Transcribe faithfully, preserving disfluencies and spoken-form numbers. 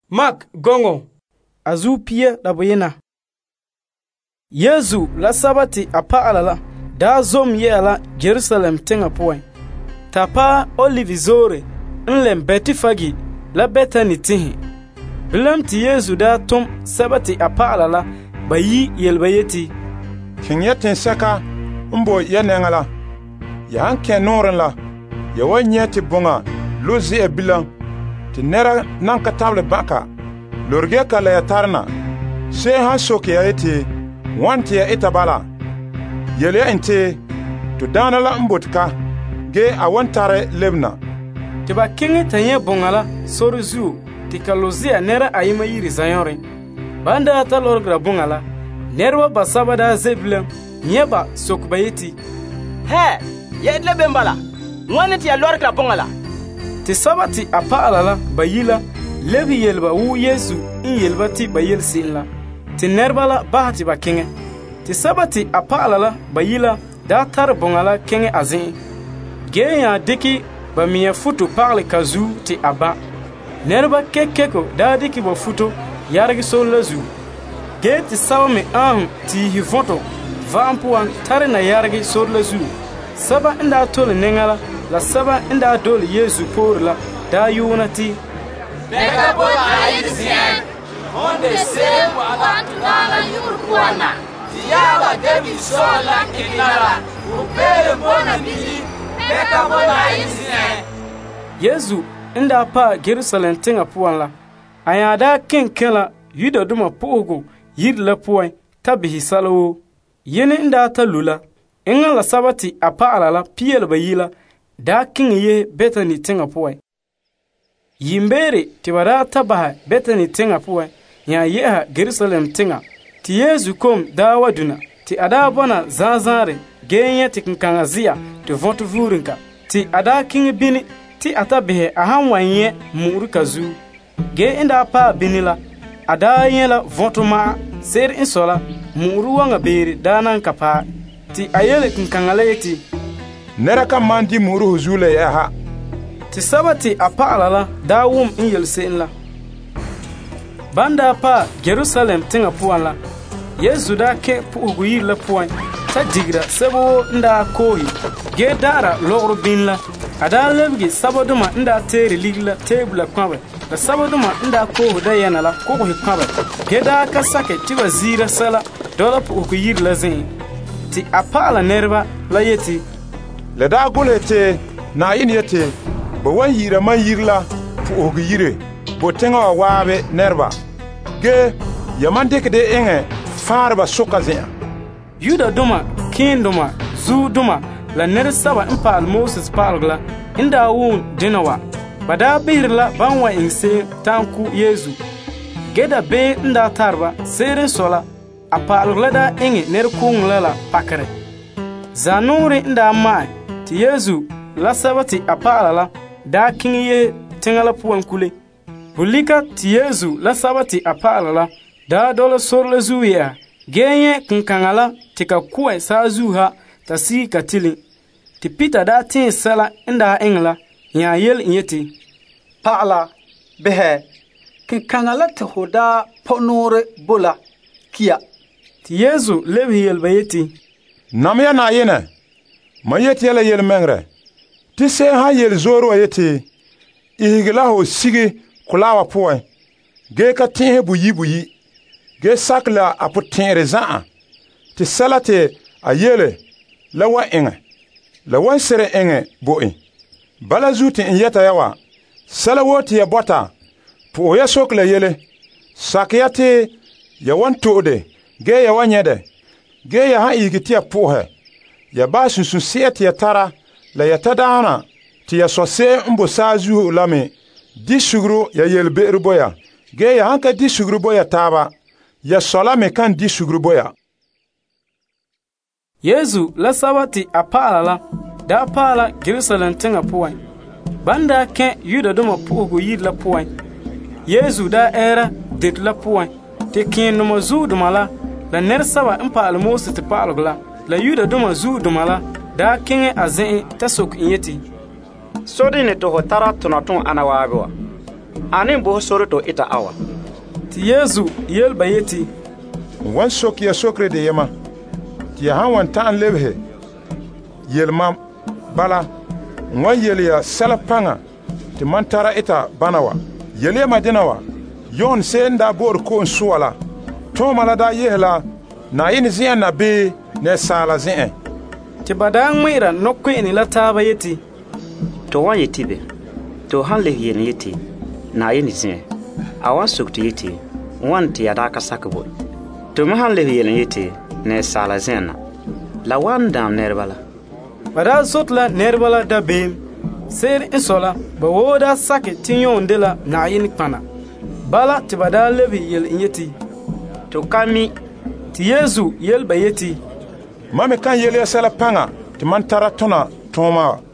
Mak gongo azu pia da boyena. Yezu la sabati apa'ala la da zom yela Jerusalem tenga poin. Tapa olivizore nlem beti fagi la Bethany tihi. Bilam ti Yezu da tom sabati apa'ala la bayi yelbayeti. Kin yatin saka mbo yanenga la. Ya hanke noren la. Ya wanyeti bunga lozi e bilang. Ti nera nanka table baka. Lorge kala ya tarna. Se han soke ya eti wanti ya itabala. Yele ya inte to dana la mbotka ge a wantare lebna. Tiba kingi tanye bongala soru zu ti kalozia nera ayima yiri zayore. Banda ata lorgra bongala nerwa basabada zeblem nyeba sokbayeti. He, ye edle bembala. Ngwane ti ya lorgra bongala. Ti sabati apa'ala la bayila lebi yelba wu Yesu in yelba ti bayel sinla. Ti nerbala bahati ba kinge. Ti sabati apa'ala la bayila da tar bongala kinge azin. Geya diki ba miya futu parle kazu ti aba. Nerba kekeko da diki ba futu yargi so lazu. Ge ti sabami ahun ti hifoto vampuan tare na yargi so lazu. Saba inda tole nengala la saba inda dole Yesu por la da yunati. Beka bona aizien. Onde sebo abatulala yurkuana. Diaba devi sola kinala. Upele bona bili. Beka bona aizien. Yesu inda pa Jerusalem tinga puan la. Ayada ken kela yuda duma pogo yid la puan tabihi salo. Yene inda ta lula. Inga la sabati apa alala piel bayila da king ye Bethany tinga puan. Yimbere tibara tabaha Bethany tinga puan ya yeha Jerusalem tinga. Ti Yesu kom da waduna ti ada bona zanzare genye ti kinkangazia ti vontu vurinka ti ada king bini ti atabehe ahanwanye muuru kazu. Ge inda pa binila ada yela vontu ma ser insola muuru wanga beri danan kapa ti ayele kinkangaleti. Neraka mandi muuru huzule ya ha. Ti sabati apa alala da wum in yelse la. Banda pa Jerusalem tinga puan la. Yesu da ke puugu yir la puan. Ta digra sabo nda kohi. Ge dara logro bin la. Ada lebgi saboduma nda teri ligla tebula kwabe. La saboduma nda kohu da yana la kohu kwabe. Ge da ka sake tiwa zira sala dola puugu yir la zin. Ti apala nerba la yeti. Le da gulete na yin yete. Ba wan yira man yirla puugu yire. Bo tenga wa wabe nerba. Ge yaman deke de enge farba soka zin. Yuda duma kin duma zu duma la ner saba in paal Moses paalgla inda wun dinawa. Bada birla banwa inse tanku Yesu. Geda be inda tarba serin sola a paalgla da inge ner kungla la pakare. Zanuri inda mai ti Yesu la sabati a paalala da kinye tingala puan kule. Bulika ti Yesu la sabati a paalala da dola sorla zuya. Genye kinkangala tika kuwa sa zuha ta si katili. Ti Peter da tin sala inda ingla ya yel inyeti. Paala behe kinkangala ti hoda ponore bula kia. Ti Yesu lebi yel bayeti. Namya na yene. Ma yeti yela yel mengre. Ti se ha yel zoro yeti. Ihigila ho sigi kulawa poe. Ge ka tin buyi buyi. Ge sakla apu tinre zaa. Ti salate a yele la wa inge. La wan sere inge boi. Bala zuti in yeta yawa. Sala woti ya bota. Pu ya sokla yele. Sakyate ya wan tuode. Ge ya wanyede. Ge ya ha igitia puhe. Ya ba sunsun siyeti ya tara. La ya tadana. Ti ya sose mbo sazu lame. Di sugru ya yelbe ruboya. Ge ya hanka di sugru boya taba. Ya sola me kan di sugru boya. Yesu la sabati apala la da pala Jerusalem tinga puan. Banda ken yuda duma puugu yir la puan. Yesu da era dit la puan. Te ken numa zu duma la la ner saba in paal Moses te paal gla. La yuda duma zu duma la da ken azin ta sok inyeti. Sodi ne to hotara tunatun anawabewa. Ani bo soro to ita awa. Ti Yesu yel ba yeti. Wan sok ya sokre de yema. Ti ya han wan ta'an lebhe. Yel mam bala. Wan yel ya salapanga. Ti man tara ita banawa. Yel ya madinawa. Yon se nda bor ko nsuwala. To malada yehla na yin ziyan na be ne sala ziyan. Ti bada ngmira nokwe ni la taba yeti. To wan yeti be. To han le yen yeti. Na yin ziyan. Awan sukti yeti. Wan ti yada ka sakbo. To ma han le yen yeti ne sala ziyan. La wan dam nerbala. Bada sotla nerbala da beem. Ser insola ba woda sake tinyon de la na yin kpana. Bala ti bada levi yel inyeti. To kami ti Yesu yel ba yeti. Mame kan yel ya sala panga ti man tara tona toma